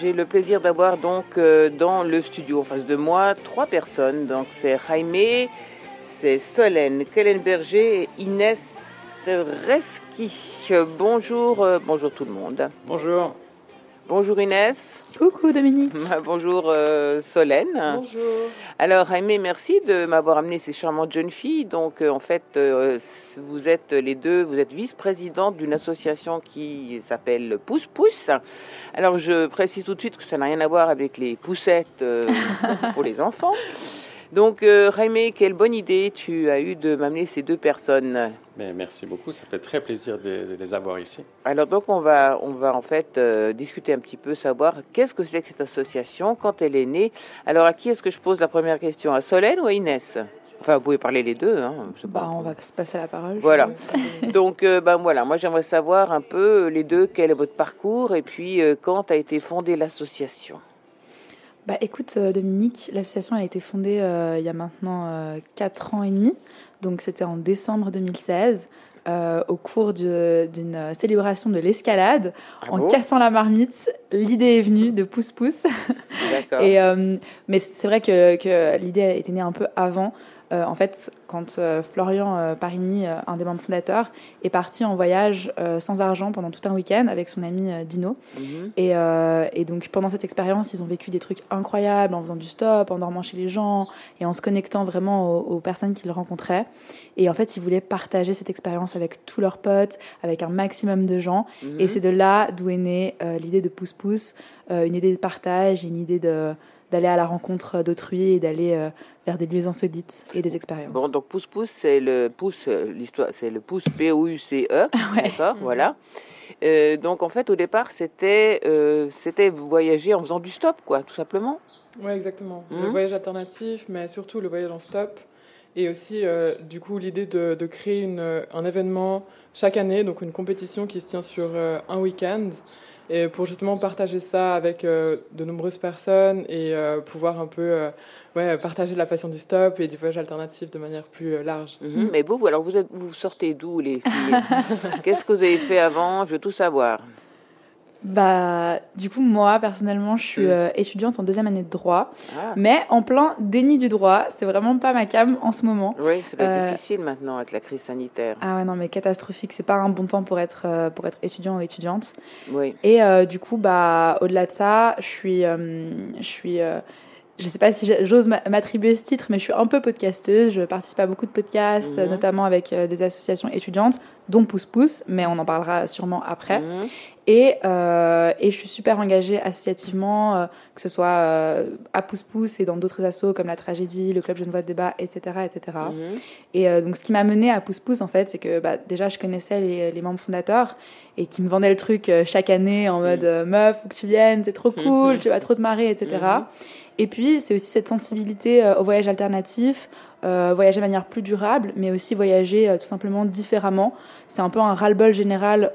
j'ai le plaisir d'avoir donc dans le studio en face de moi 3 personnes. Donc c'est Jaime, c'est Solène Kellenberger et Inès Reski. Bonjour, bonjour tout le monde. Bonjour. Bonjour Inès. Coucou Dominique. Bonjour Solène. Bonjour. Alors Jaime, merci de m'avoir amené ces charmantes jeunes filles. Donc en fait, vous êtes les deux, vous êtes vice-présidente d'une association qui s'appelle Pousse Pousse. Alors je précise tout de suite que ça n'a rien à voir avec les poussettes pour les enfants. Donc Jaime, quelle bonne idée tu as eu de m'amener ces 2 personnes. Merci beaucoup, ça fait très plaisir de les avoir ici. Alors donc on va en fait discuter un petit peu, savoir qu'est-ce que c'est que cette association, quand elle est née. Alors à qui est-ce que je pose la première question, à Solène ou à Inès? Enfin, vous pouvez parler les deux. Hein, on va se passer la parole. Voilà. Donc voilà, moi j'aimerais savoir un peu les deux, quel est votre parcours et puis quand a été fondée l'association. Écoute Dominique, l'association a été fondée il y a maintenant 4 ans et demi, donc c'était en décembre 2016, au cours d'une célébration de l'escalade. Cassant la marmite, l'idée est venue de Pousse Pousse. D'accord. Mais c'est vrai que l'idée était née un peu avant. En fait, quand Florian Parigny, un des membres fondateurs, est parti en voyage sans argent pendant tout un week-end avec son ami Dino. Et donc, pendant cette expérience, ils ont vécu des trucs incroyables en faisant du stop, en dormant chez les gens et en se connectant vraiment aux personnes qu'ils rencontraient. Et en fait, ils voulaient partager cette expérience avec tous leurs potes, avec un maximum de gens. Et c'est de là d'où est née l'idée de Pousse Pousse, une idée de partage, une idée d'aller à la rencontre d'autrui et d'aller vers des lieux insolites et des expériences. Bon, donc Pousse Pousse, c'est le pouce, l'histoire, c'est le pouce P-O-U-C-E, d'accord, voilà. Donc en fait, au départ, c'était voyager en faisant du stop, quoi, tout simplement. Oui, exactement. Le voyage alternatif, mais surtout le voyage en stop. Et aussi, du coup, l'idée de créer un événement chaque année, donc une compétition qui se tient sur un week-end, et pour justement partager ça avec de nombreuses personnes et pouvoir un peu partager la passion du stop et du voyage alternatif de manière plus large. Mais vous, alors vous sortez d'où, les filles? Qu'est-ce que vous avez fait avant? Je veux tout savoir. Du coup, moi, personnellement, je suis étudiante en 2e année de droit, mais en plein déni du droit. C'est vraiment pas ma came en ce moment. Oui, c'est pas difficile maintenant avec la crise sanitaire. Ah ouais, non, mais catastrophique. C'est pas un bon temps pour être étudiant ou étudiante. Oui. Et du coup, au-delà de ça, je suis je sais pas si j'ose m'attribuer ce titre, mais je suis un peu podcasteuse. Je participe à beaucoup de podcasts, notamment avec des associations étudiantes, dont Pousse Pousse, mais on en parlera sûrement après. Et je suis super engagée associativement, que ce soit à Pousse Pousse et dans d'autres assos comme la Tragédie, le Club Genevois de Débat, etc. etc. Et donc, ce qui m'a menée à Pousse Pousse, en fait, c'est que déjà, je connaissais les membres fondateurs et qui me vendaient le truc chaque année en mode « Meuf, faut que tu viennes, c'est trop cool, tu vas trop te marrer, etc. » Et puis, c'est aussi cette sensibilité au voyage alternatif, voyager de manière plus durable, mais aussi voyager tout simplement différemment. C'est un peu un ras-le-bol général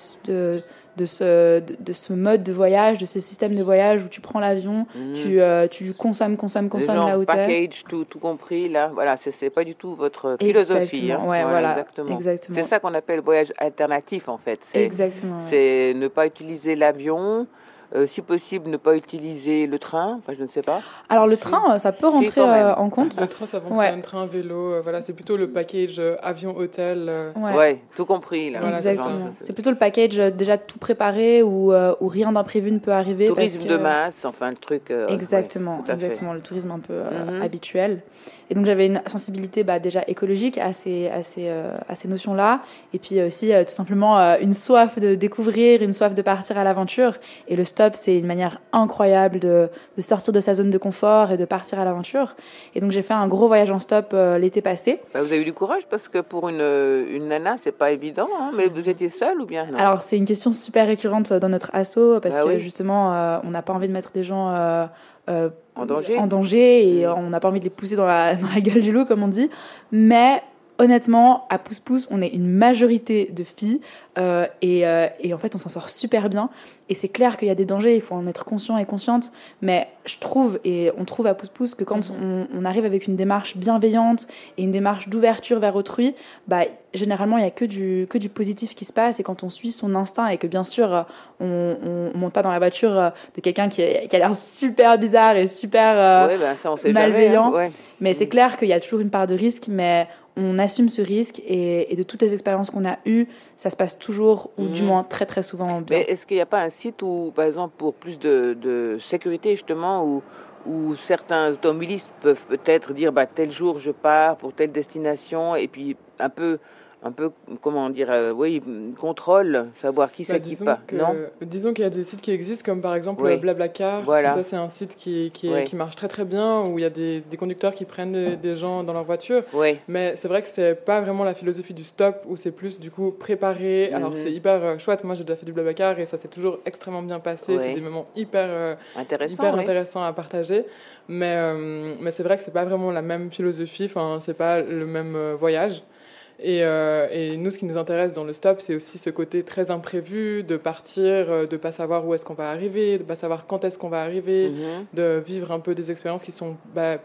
de ce mode de voyage, de ce système de voyage où tu prends l'avion, tu consommes là où t'es. Package, tout compris, là. Voilà, c'est pas du tout votre philosophie. Exactement, exactement. C'est ça qu'on appelle voyage alternatif, en fait. Exactement. C'est ne pas utiliser l'avion. Si possible, ne pas utiliser le train, enfin je ne sais pas. Alors le train, ça peut rentrer en compte. Le train, ça fonctionne, train, vélo, voilà, c'est plutôt le package avion-hôtel. Tout compris. Là. Voilà, exactement. C'est plutôt le package déjà tout préparé où rien d'imprévu ne peut arriver. Tourisme de masse, enfin le truc. Exactement, le tourisme un peu habituel. Et donc j'avais une sensibilité déjà écologique à ces notions-là, et puis aussi tout simplement une soif de découvrir, une soif de partir à l'aventure. Et le stop, c'est une manière incroyable de sortir de sa zone de confort et de partir à l'aventure. Et donc j'ai fait un gros voyage en stop l'été passé. Vous avez eu du courage parce que pour une nana, c'est pas évident, hein, mais vous étiez seule ou bien non? Alors c'est une question super récurrente dans notre asso parce que justement on n'a pas envie de mettre des gens en danger et on n'a pas envie de les pousser dans la gueule du loup comme on dit, mais honnêtement, à Pouce Pouce, on est une majorité de filles et en fait, on s'en sort super bien. Et c'est clair qu'il y a des dangers, il faut en être conscient et consciente. Mais je trouve, et on trouve à Pouce Pouce, que quand on arrive avec une démarche bienveillante et une démarche d'ouverture vers autrui, généralement, il n'y a que du positif qui se passe. Et quand on suit son instinct et que bien sûr, on ne monte pas dans la voiture de quelqu'un qui a l'air super bizarre et super ça, on sait malveillant. Jamais, hein. Mais c'est clair qu'il y a toujours une part de risque, mais on assume ce risque et de toutes les expériences qu'on a eues, ça se passe toujours, ou du moins très très souvent bien. Mais est-ce qu'il n'y a pas un site où, par exemple, pour plus de sécurité justement, où certains automobilistes peuvent peut-être dire tel jour je pars pour telle destination, et puis un peu comment dire, contrôle, savoir qui c'est qui part. Non. Disons qu'il y a des sites qui existent, comme par exemple Blablacar. Voilà. Ça, c'est un site qui marche très très bien, où il y a des conducteurs qui prennent des gens dans leur voiture. Oui. Mais c'est vrai que c'est pas vraiment la philosophie du stop, où c'est plus du coup préparé. Alors c'est hyper chouette. Moi, j'ai déjà fait du Blablacar et ça s'est toujours extrêmement bien passé. C'est des moments hyper intéressants à partager. Mais c'est vrai que c'est pas vraiment la même philosophie. Enfin, c'est pas le même voyage. Et nous, ce qui nous intéresse dans le stop, c'est aussi ce côté très imprévu, de partir, de pas savoir où est-ce qu'on va arriver, de pas savoir quand est-ce qu'on va arriver, de vivre un peu des expériences qui sont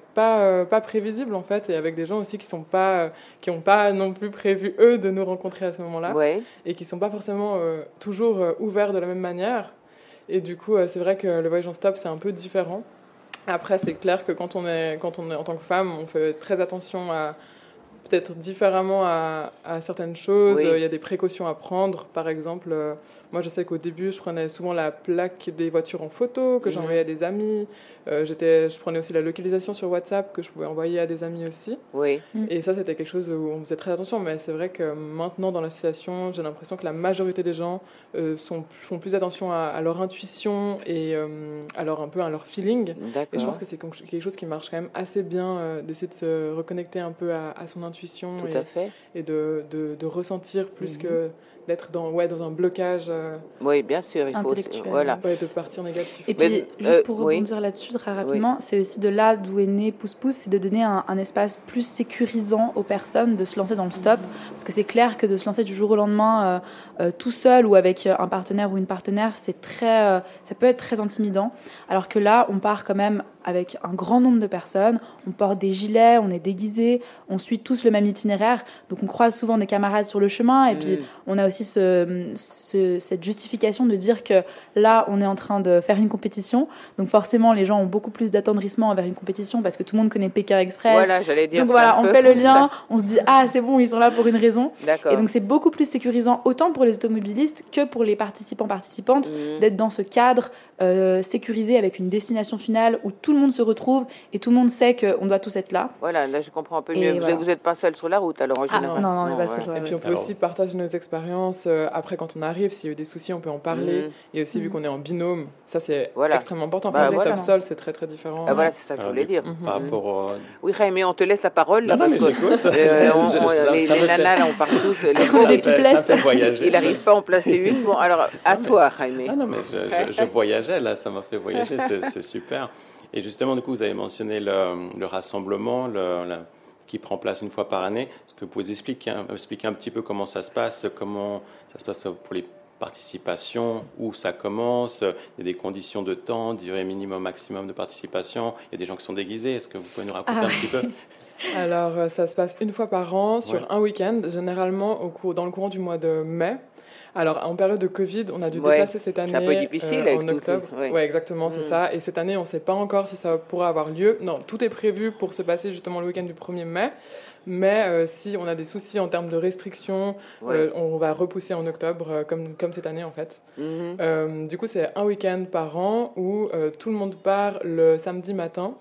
pas prévisibles en fait, et avec des gens aussi qui ont pas non plus prévu eux de nous rencontrer à ce moment-là, et qui sont pas forcément toujours ouverts de la même manière. Et du coup, c'est vrai que le voyage en stop, c'est un peu différent. Après, c'est clair que quand on est en tant que femme, on fait très attention à peut-être différemment à certaines choses. Il y a des précautions à prendre. Par exemple, moi, je sais qu'au début, je prenais souvent la plaque des voitures en photo que j'envoyais à des amis. Je prenais aussi la localisation sur WhatsApp que je pouvais envoyer à des amis aussi. Oui. Et ça, c'était quelque chose où on faisait très attention. Mais c'est vrai que maintenant, dans l'association, j'ai l'impression que la majorité des gens font plus attention à leur intuition et à leur feeling. D'accord. Et je pense que c'est quelque chose qui marche quand même assez bien, d'essayer de se reconnecter un peu à son intuition. Tout à fait. Et de ressentir plus que d'être dans un blocage. Oui, bien sûr. Il faut de partir négatif. Et puis, juste pour rebondir là-dessus très rapidement, c'est aussi de là d'où est né Pouce Pouce, c'est de donner un espace plus sécurisant aux personnes de se lancer dans le stop. Parce que c'est clair que de se lancer du jour au lendemain tout seul ou avec un partenaire ou une partenaire, ça peut être très intimidant. Alors que là, on part quand même avec un grand nombre de personnes, on porte des gilets, on est déguisés, on suit tous le même itinéraire, donc on croise souvent des camarades sur le chemin, et puis on a aussi cette justification de dire que là, on est en train de faire une compétition, donc forcément, les gens ont beaucoup plus d'attendrissement envers une compétition, parce que tout le monde connaît Pékin Express. Voilà, j'allais dire donc voilà, on fait le lien, on se dit, c'est bon, ils sont là pour une raison. D'accord. Et donc c'est beaucoup plus sécurisant, autant pour les automobilistes que pour les participantes, d'être dans ce cadre sécurisé avec une destination finale où tout le monde se retrouve et tout le monde sait qu'on doit tous être là. Voilà, là je comprends un peu mieux. Vous n'êtes pas seul sur la route alors en général. Non, on n'est pas seul sur la route. Et puis on peut aussi partager nos expériences. Après, quand on arrive, s'il y a eu des soucis, on peut en parler. Et aussi, vu qu'on est en binôme, ça c'est extrêmement important. Enfin, stop seul, c'est très très différent. Voilà, c'est ça que je voulais dire. Par rapport Oui, mais on te laisse la parole. Là, parce que les nanas, là, on part tous. des pipelettes. Il n'arrive pas à en placer une. Bon, alors, à toi, Jaime. Non, mais je voyageais, là, ça m'a fait voyager, c'est super. Et justement, du coup, vous avez mentionné le rassemblement qui prend place une fois par année. Est-ce que vous pouvez expliquer un petit peu comment ça se passe pour les participations, où ça commence, il y a des conditions de temps, durée minimum, maximum de participation, il y a des gens qui sont déguisés. Est-ce que vous pouvez nous raconter un petit peu? Alors, ça se passe une fois par an, sur un week-end, généralement dans le courant du mois de mai. Alors, en période de Covid, on a dû déplacer cette année un peu difficile en octobre. Oui, exactement, c'est ça. Et cette année, on ne sait pas encore si ça pourra avoir lieu. Non, tout est prévu pour se passer justement le week-end du 1er mai. Mais si on a des soucis en termes de restrictions, on va repousser en octobre, comme cette année en fait. Du coup, c'est un week-end par an où tout le monde part le samedi matin.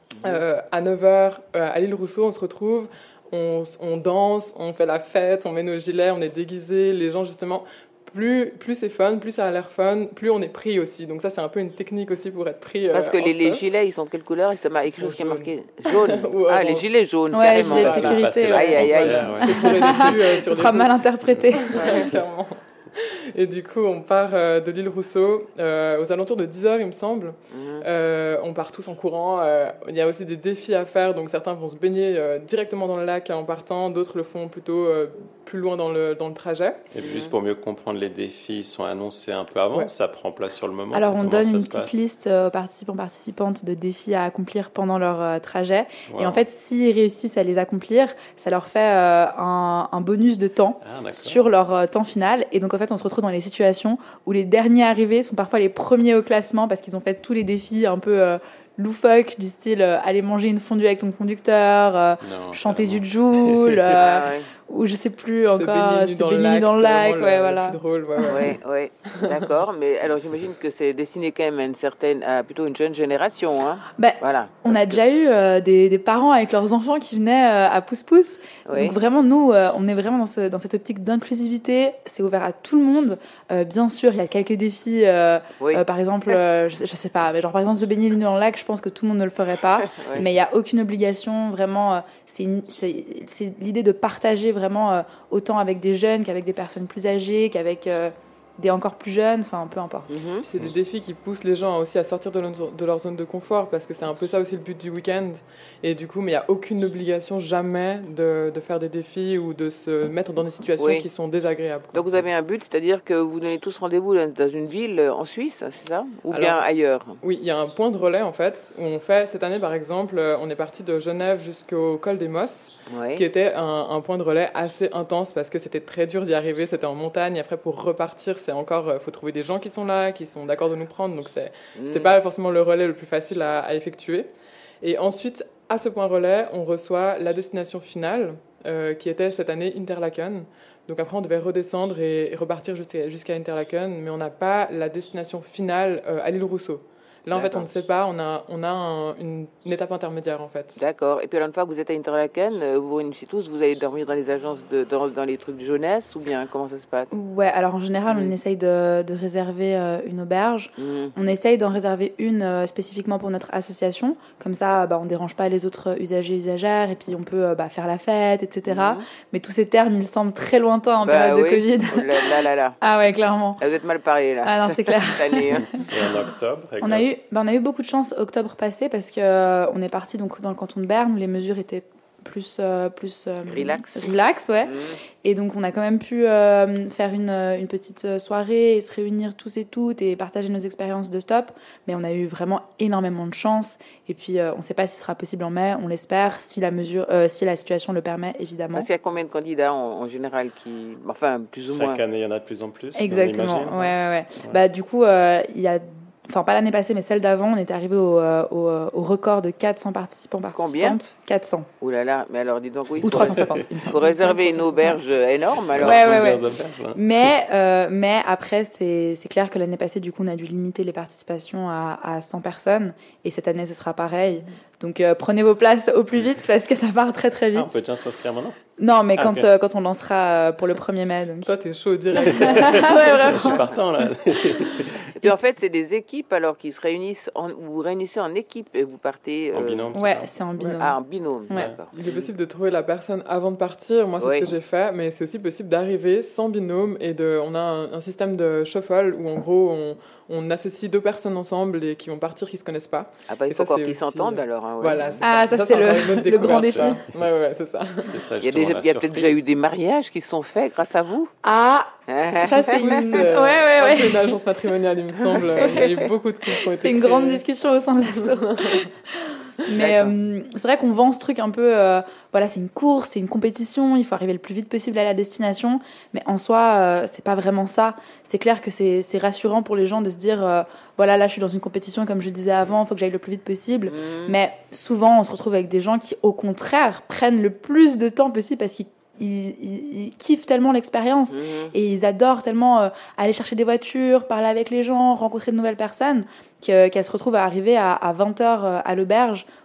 À 9h, à l'île Rousseau, on se retrouve. On danse, on fait la fête, on met nos gilets, on est déguisés. Les gens, justement, plus c'est fun, plus ça a l'air fun, plus on est pris aussi. Donc ça, c'est un peu une technique aussi pour être pris. Parce que les gilets, ils sont de quelle couleur? Il y a quelque chose qui est marqué jaune. Les gilets jaunes, ouais, carrément. Gilets de sécurité. Aïe. C'est pour les déçus, Ce sera mal interprété. Clairement. Et du coup, on part de l'île Rousseau aux alentours de 10h, il me semble. On part tous en courant. Il y a aussi des défis à faire, donc certains vont se baigner directement dans le lac en partant, d'autres le font plutôt plus loin dans le trajet. Et juste pour mieux comprendre, les défis sont annoncés un peu avant, ça prend place sur le moment. Alors on donne une petite liste aux participantes de défis à accomplir pendant leur trajet. Wow. Et en fait, s'ils réussissent à les accomplir, ça leur fait un bonus de temps sur leur temps final. Et donc en fait, on se retrouve dans les situations où les derniers arrivés sont parfois les premiers au classement parce qu'ils ont fait tous les défis un peu loufoques, du style aller manger une fondue avec ton conducteur, chanter du Joule, ou je sais plus encore, se baigner dans le lac, le plus drôle, ouais. D'accord, mais alors j'imagine que c'est destiné quand même à plutôt une jeune génération, hein. Voilà. On a déjà eu des parents avec leurs enfants qui venaient à Pousse-Pousse. Oui. Donc vraiment, nous, on est vraiment dans cette optique d'inclusivité. C'est ouvert à tout le monde. Bien sûr, il y a quelques défis. Par exemple, je sais pas, mais genre par exemple se baigner dans le lac, je pense que tout le monde ne le ferait pas. Mais il y a aucune obligation. Vraiment, c'est l'idée de partager vraiment autant avec des jeunes qu'avec des personnes plus âgées, qu'avec des encore plus jeunes, enfin peu importe. Puis c'est des défis qui poussent les gens aussi à sortir de leur zone de confort, parce que c'est un peu ça aussi le but du week-end. Et du coup, mais il n'y a aucune obligation jamais de faire des défis ou de se mettre dans des situations qui sont désagréables. Donc vous avez un but, c'est-à-dire que vous donnez tous rendez-vous dans une ville en Suisse, c'est ça? Ou bien ailleurs? Oui, il y a un point de relais en fait, où on fait, cette année par exemple, on est parti de Genève jusqu'au col des Mosses, ce qui était un point de relais assez intense parce que c'était très dur d'y arriver, c'était en montagne, et après pour repartir, c'est encore, faut trouver des gens qui sont là, qui sont d'accord de nous prendre, donc c'était pas forcément le relais le plus facile à effectuer. Et ensuite, à ce point relais, on reçoit la destination finale, qui était cette année Interlaken. Donc après, on devait redescendre et repartir jusqu'à Interlaken, mais on n'a pas la destination finale à l'île Rousseau. Là, en fait, on ne sait pas, on a une étape intermédiaire, en fait. D'accord. Et puis, alors, une fois que vous êtes à Interlaken, vous réunissez tous, vous allez dormir dans les agences, dans les trucs de jeunesse, ou bien comment ça se passe? Ouais, alors en général, on essaye de réserver une auberge. On essaye d'en réserver une spécifiquement pour notre association. Comme ça, on ne dérange pas les autres usagers, usagères, et puis on peut faire la fête, etc. Mais tous ces termes, ils semblent très lointains en période de Covid. Oh là. Ah ouais, clairement. Là, vous êtes mal parés, là. Ah non, c'est clair. Et en octobre, on a eu beaucoup de chance octobre passé parce qu'on est parti donc dans le canton de Berne où les mesures étaient plus relax, ouais. Et donc on a quand même pu faire une petite soirée et se réunir tous et toutes et partager nos expériences de stop, mais on a eu vraiment énormément de chance. Et puis on ne sait pas si ce sera possible en mai, on l'espère, si la situation le permet, évidemment. Parce qu'il y a combien de candidats en général plus ou moins? Chaque année il y en a de plus en plus. Exactement, ouais. Du coup il y a, enfin pas l'année passée mais celle d'avant, on était arrivé au record de 400 participants. Combien? 400. Ouh là là, mais alors dis donc oui. Ou 350. Il faut réserver une auberge énorme alors. Ouais. Mais après c'est clair que l'année passée du coup on a dû limiter les participations à 100 personnes et cette année ce sera pareil. Donc prenez vos places au plus vite parce que ça part très très vite. On peut déjà s'inscrire maintenant? Non, mais quand on lancera pour le 1er mai. Donc. Toi, t'es chaud direct. Ouais, vraiment. Je suis partant là. Et puis en fait, c'est des équipes alors qui se réunissent, vous réunissez en équipe et vous partez. En binôme, c'est ça? C'est en binôme. Ah, en binôme, d'accord. Il est possible de trouver la personne avant de partir. Moi, c'est ce que j'ai fait, mais c'est aussi possible d'arriver sans binôme et on a un système de shuffle où en gros on associe 2 personnes ensemble et qui vont partir qui se connaissent pas. Ah il faut encore qu'ils s'entendent alors. Hein, Voilà, c'est ça. Ça c'est le grand défi. Ouais, c'est ça. Il y a peut-être déjà eu des mariages qui se sont faits grâce à vous. Ah, ça c'est une agence matrimoniale, il me semble. Il y a eu beaucoup de couples qui ont été C'est une grande discussion au sein de l'asso. Mais c'est vrai qu'on vend ce truc un peu, c'est une course, c'est une compétition, il faut arriver le plus vite possible à la destination, mais en soi, c'est pas vraiment ça. C'est clair que c'est rassurant pour les gens de se dire, là je suis dans une compétition, comme je disais avant, il faut que j'aille le plus vite possible. Mais souvent, on se retrouve avec des gens qui, au contraire, prennent le plus de temps possible parce qu'ils kiffent tellement l'expérience et ils adorent tellement aller chercher des voitures, parler avec les gens, rencontrer de nouvelles personnes qu'elles se retrouvent à arriver à 20h à l'auberge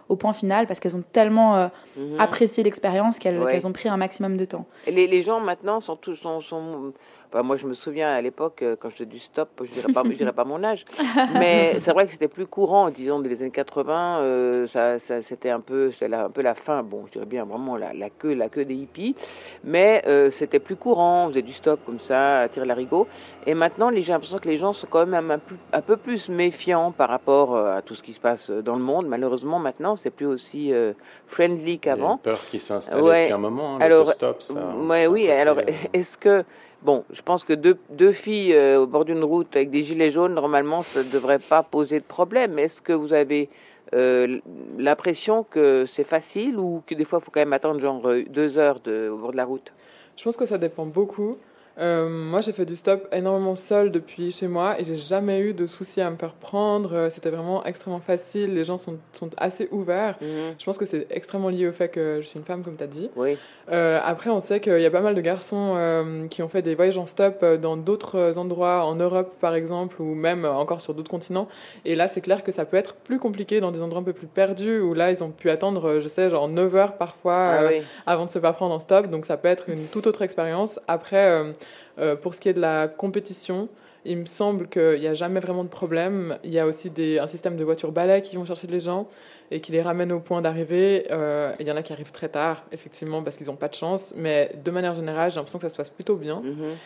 au point final parce qu'elles ont tellement apprécié l'expérience qu'elles ont pris un maximum de temps. Et les gens maintenant sont tous... Enfin, moi, je me souviens à l'époque, quand je faisais du stop, je dirais pas mon âge, mais c'est vrai que c'était plus courant, disons, dans les années 80, c'était un peu la fin, bon, je dirais bien vraiment la queue des hippies, mais c'était plus courant, on faisait du stop comme ça, à tirer l'arigot, et maintenant, j'ai l'impression que les gens sont quand même un peu plus méfiants par rapport à tout ce qui se passe dans le monde. Malheureusement, maintenant, c'est plus aussi friendly qu'avant. Il y a une peur qui s'est installée depuis un moment, l'autostop, ça... Oui, alors, est-ce que... Bon, je pense que deux filles au bord d'une route avec des gilets jaunes, normalement, ça ne devrait pas poser de problème. Est-ce que vous avez l'impression que c'est facile ou que des fois, il faut quand même attendre genre 2 heures au bord de la route? Je pense que ça dépend beaucoup. Moi, j'ai fait du stop énormément seule depuis chez moi et j'ai jamais eu de soucis à me faire prendre. C'était vraiment extrêmement facile. Les gens sont assez ouverts. Je pense que c'est extrêmement lié au fait que je suis une femme, comme tu as dit. Oui. Après, on sait qu'il y a pas mal de garçons qui ont fait des voyages en stop dans d'autres endroits, en Europe par exemple, ou même encore sur d'autres continents. Et là, c'est clair que ça peut être plus compliqué dans des endroits un peu plus perdus, où là, ils ont pu attendre, je sais, genre 9 heures parfois avant de se faire prendre en stop. Donc, ça peut être une toute autre expérience. Après, pour ce qui est de la compétition, il me semble qu'il n'y a jamais vraiment de problème. Il y a aussi un système de voitures balais qui vont chercher les gens et qui les ramènent au point d'arrivée. Il y en a qui arrivent très tard, effectivement, parce qu'ils n'ont pas de chance. Mais de manière générale, j'ai l'impression que ça se passe plutôt bien.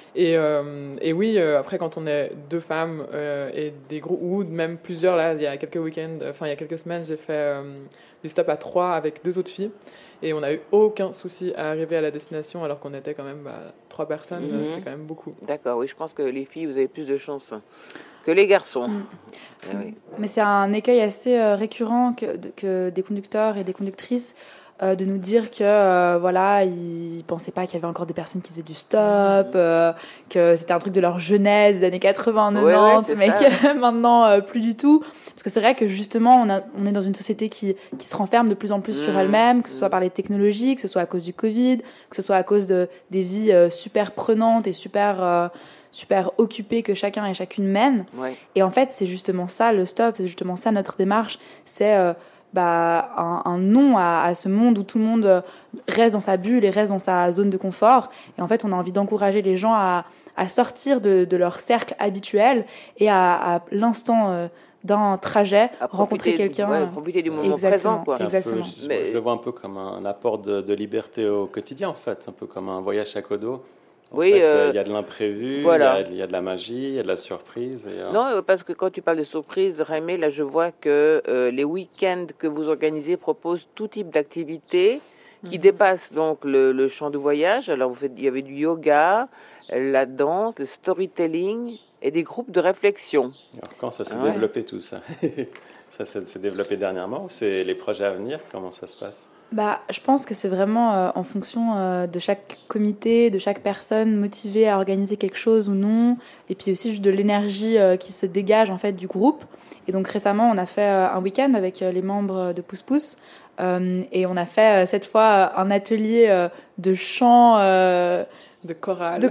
Et oui, après, quand on est 2 femmes et des groupes, ou même plusieurs, là, il y a quelques week-ends, il y a quelques semaines, j'ai fait du stop à 3 avec 2 autres filles. Et on n'a eu aucun souci à arriver à la destination alors qu'on était quand même 3 personnes. C'est quand même beaucoup. D'accord, oui, je pense que les filles, vous avez plus de chance que les garçons. Oui. Mais c'est un écueil assez récurrent que des conducteurs et des conductrices de nous dire que voilà, ils pensaient pas qu'il y avait encore des personnes qui faisaient du stop, que c'était un truc de leur jeunesse des années 80, 90, mais que maintenant plus du tout. Parce que c'est vrai que justement, on est dans une société qui se renferme de plus en plus sur elle-même, que ce soit par les technologies, que ce soit à cause du Covid, que ce soit à cause des vies super prenantes et super occupées que chacun et chacune mène. Ouais. Et en fait, c'est justement ça le stop, c'est justement ça notre démarche, c'est un non à ce monde où tout le monde reste dans sa bulle et reste dans sa zone de confort. Et en fait, on a envie d'encourager les gens à sortir de leur cercle habituel et à l'instant d'un trajet, rencontrer quelqu'un. Profiter du moment présent, quoi. Exactement. Je le vois un peu comme un apport de liberté au quotidien, en fait. Un peu comme un voyage sac à dos. En fait, il y a de l'imprévu, voilà. il y a de la magie, il y a de la surprise. Non, parce que quand tu parles de surprise, Raimé, là, je vois que les week-ends que vous organisez proposent tout type d'activités qui dépassent donc le champ de voyage. Alors, il y avait du yoga, la danse, le storytelling et des groupes de réflexion. Alors, quand ça s'est développé tout ça? Ça s'est développé dernièrement ou c'est les projets à venir? Comment ça se passe? Je pense que c'est vraiment en fonction de chaque comité, de chaque personne motivée à organiser quelque chose ou non, et puis aussi juste de l'énergie qui se dégage en fait du groupe. Et donc récemment, on a fait un week-end avec les membres de Pousse Pousse, et on a fait cette fois un atelier de chant, de chorale,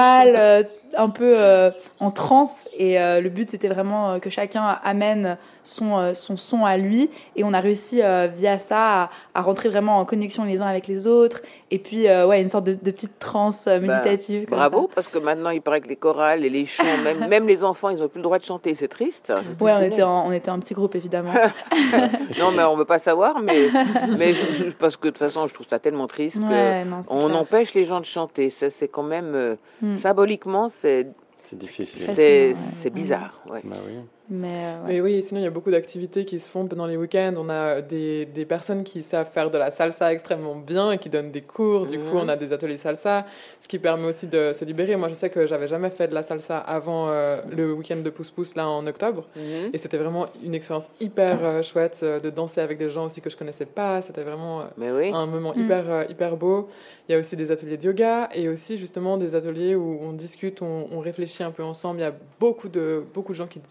un peu en transe, et le but c'était vraiment que chacun amène son son à lui, et on a réussi via ça à rentrer vraiment en connexion les uns avec les autres, et puis une sorte de petite transe méditative. Bravo, ça. Parce que maintenant il paraît que les chorales et les chants, même les enfants, ils n'ont plus le droit de chanter, c'est triste. Ouais, on était un petit groupe évidemment. Non, mais on veut pas savoir, mais parce que de toute façon je trouve ça tellement triste qu'on empêche les gens de chanter. Ça, c'est quand même symboliquement c'est difficile. C'est bizarre. Ouais. Bah oui. Mais oui, sinon il y a beaucoup d'activités qui se font pendant les week-ends. On a des personnes qui savent faire de la salsa extrêmement bien et qui donnent des cours. Du coup, on a des ateliers salsa, ce qui permet aussi de se libérer. Moi, je sais que j'avais jamais fait de la salsa avant le week-end de Pousse Pousse là en octobre, et c'était vraiment une expérience hyper chouette de danser avec des gens aussi que je connaissais pas. C'était vraiment un moment hyper beau. Il y a aussi des ateliers de yoga et aussi justement des ateliers où on discute, on réfléchit un peu ensemble. Il y a beaucoup de gens qui parlent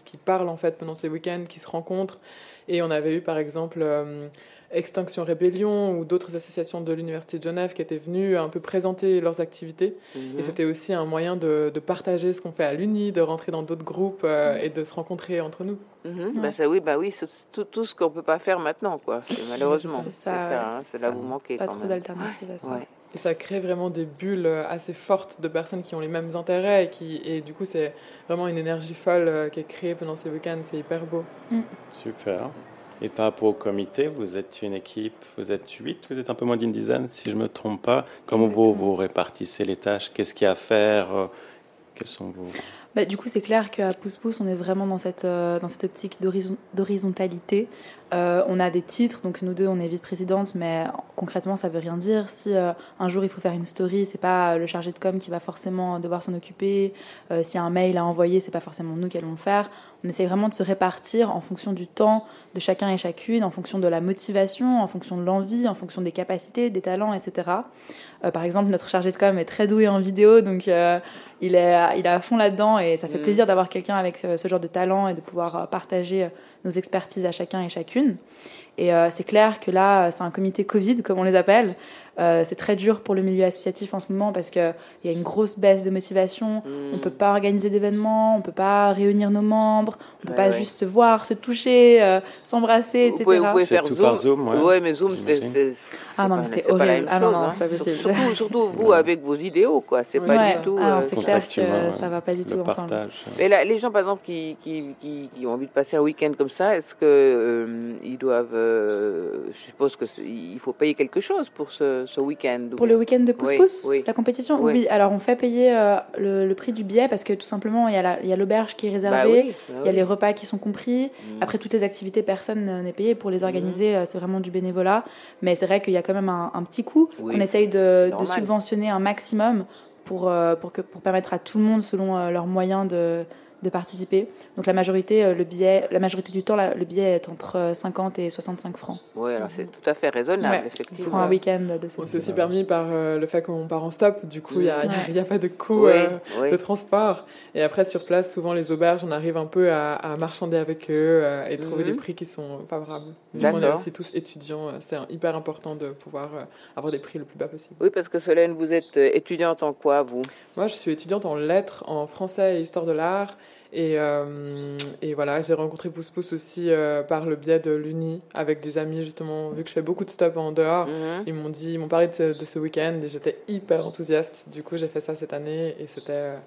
parlent en fait pendant ces week-ends, qui se rencontrent. Et on avait eu par exemple Extinction Rébellion ou d'autres associations de l'Université de Genève qui étaient venues un peu présenter leurs activités. Et c'était aussi un moyen de partager ce qu'on fait à l'Uni, de rentrer dans d'autres groupes et de se rencontrer entre nous. Ouais. Oui, c'est tout ce qu'on ne peut pas faire maintenant, quoi. Malheureusement. C'est ça, c'est là où vous manquez. Pas trop d'alternatives à ça. Ouais. Et ça crée vraiment des bulles assez fortes de personnes qui ont les mêmes intérêts et du coup c'est vraiment une énergie folle qui est créée pendant ces week-ends, c'est hyper beau. Super. Et par rapport au comité, vous êtes une équipe, vous êtes 8, vous êtes un peu moins d'une dizaine si je ne me trompe pas. Comment vous répartissez les tâches? Qu'est-ce qu'il y a à faire? Quels sont vos... Du coup, c'est clair qu'à Pouce Pouce, on est vraiment dans cette optique d'horizontalité. On a des titres, donc nous deux, on est vice-présidente, mais concrètement, ça veut rien dire. Si un jour il faut faire une story, c'est pas le chargé de com qui va forcément devoir s'en occuper. S'il y a un mail à envoyer, c'est pas forcément nous qui allons le faire. On essaie vraiment de se répartir en fonction du temps de chacun et chacune, en fonction de la motivation, en fonction de l'envie, en fonction des capacités, des talents, etc. Par exemple, notre chargé de com est très doué en vidéo, donc il est à fond là-dedans et ça fait plaisir d'avoir quelqu'un avec ce genre de talent et de pouvoir partager nos expertises à chacun et chacune. Et c'est clair que là, c'est un comité Covid, comme on les appelle. C'est très dur pour le milieu associatif en ce moment parce qu'il y a une grosse baisse de motivation. On ne peut pas organiser d'événements, on ne peut pas réunir nos membres, on ne peut pas juste se voir, se toucher, s'embrasser, etc. Vous pouvez faire Zoom. Par Zoom, ouais, mais Zoom, c'est ah non, mais c'est horrible. Ah non, c'est pas possible. Surtout vous avec vos idéaux, quoi. C'est pas du tout. Alors, c'est clair que ça va pas du tout ensemble. Mais là, les gens, par exemple, qui ont envie de passer un week-end comme ça, est-ce que ils doivent, je suppose que il faut payer quelque chose pour ce week-end? Pour le week-end de Pouce-Pouce, oui. la compétition, oui. Alors on fait payer le prix du billet parce que tout simplement il y a l'auberge qui est réservée, il y a les repas qui sont compris. Après toutes les activités, personne n'est payé pour les organiser. C'est vraiment du bénévolat, mais c'est vrai qu'il y a quand même un petit coût qu'on essaye de subventionner un maximum pour permettre à tout le monde selon leurs moyens de participer. Donc la majorité du temps, le billet est entre 50 et 65 francs. Oui, alors c'est tout à fait raisonnable, effectivement. Pour un week-end de ce C'est aussi permis par le fait qu'on part en stop, du coup il n'y a pas de coût de transport. Et après sur place, souvent les auberges, on arrive un peu à marchander avec eux et trouver des prix qui sont favorables. On est aussi tous étudiants, c'est hyper important de pouvoir avoir des prix le plus bas possible. Oui, parce que Solène, vous êtes étudiante en quoi, vous? Moi je suis étudiante en lettres, en français et histoire de l'art. Et voilà, j'ai rencontré Pouce Pouce aussi par le biais de l'Uni, avec des amis justement, vu que je fais beaucoup de stops en dehors. Ils m'ont parlé de ce week-end et j'étais hyper enthousiaste. Du coup, j'ai fait ça cette année et c'était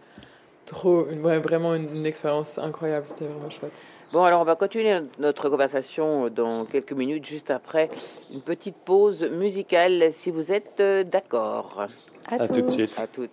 vraiment une expérience incroyable, c'était vraiment chouette. Bon, alors on va continuer notre conversation dans quelques minutes, juste après une petite pause musicale, si vous êtes d'accord. À tout de suite. À toutes.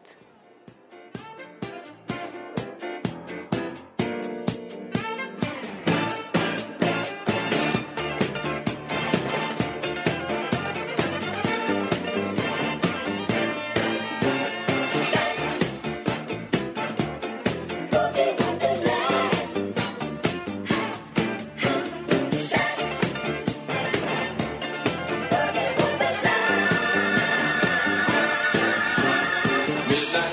Midnight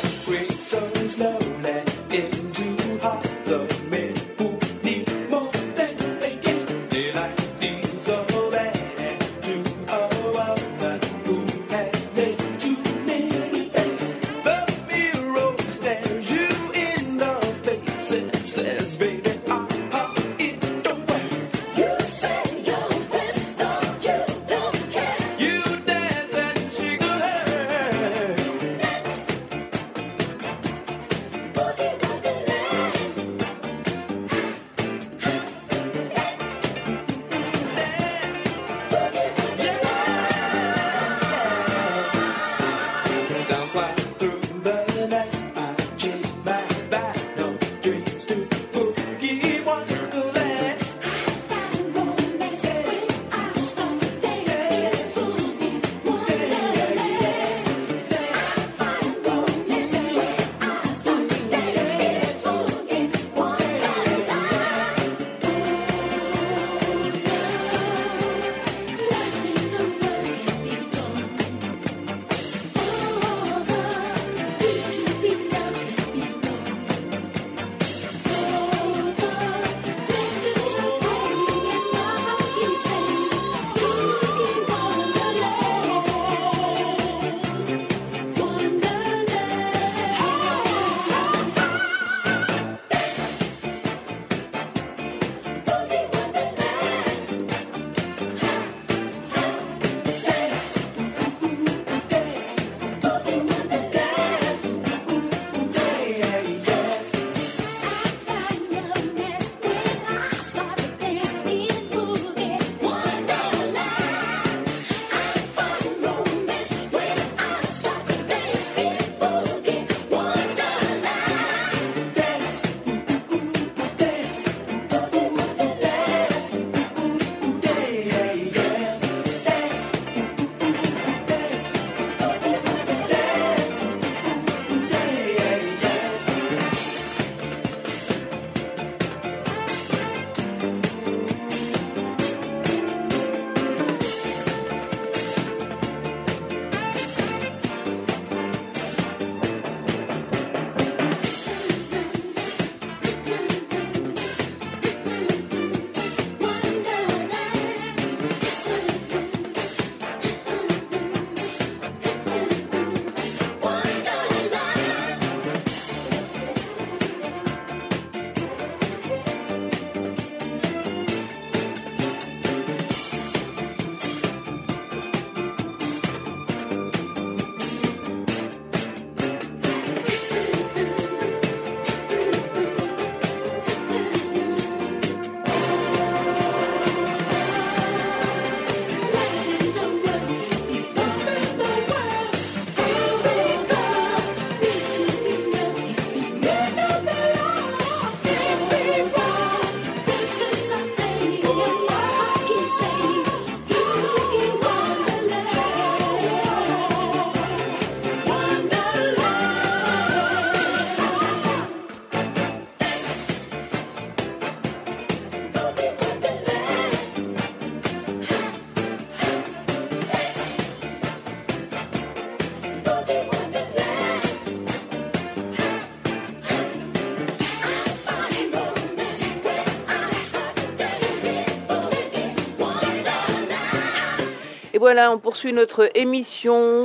voilà, on poursuit notre émission.